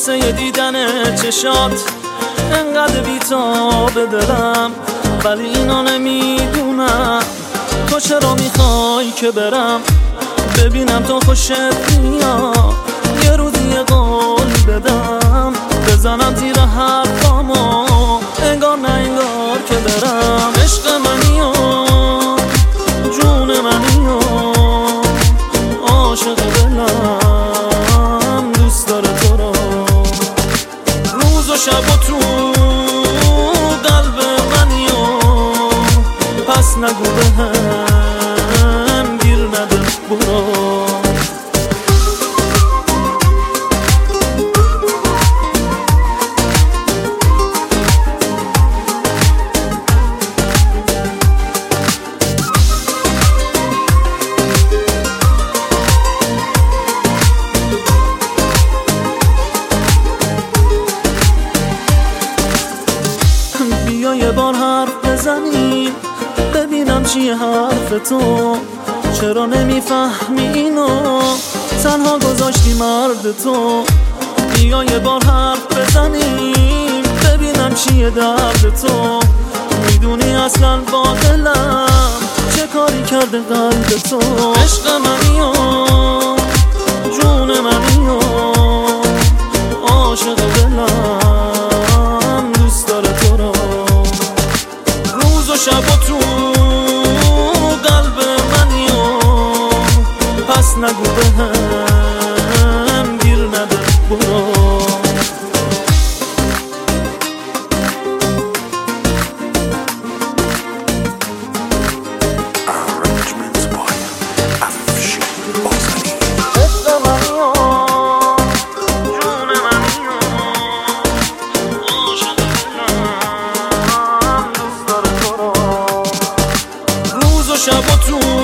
واسه دیدن چشات انقدر بی‌تاب دلم، ولی اینا نمیدونم تو چرا میخوای که برم ببینم تو خوشت میاد. یه روزی یه قول بدم بزنم زیر حرفامو، انگار نه انگار که برم. عشق منی و جون منی و عاشق دلم، دوست داره تو رو روز و شب و تو قلب منی و پس نگو بهم گیر نده برو. بیا یه بار حرف بزنیم ببینم چیه حرف تو، چرا نمیفهمی اینو تنها گذاشتی مرد تو. بیا یه بار حرف بزنیم ببینم چیه درد تو، میدونی اصلا با دلم چه کاری کرده قلب تو. عشق منی و جون منی و عاشق دلم، دوست داره تو رو روز و شب و تو قلب منی و پس نگو بهم گیر نده برو. شب و تو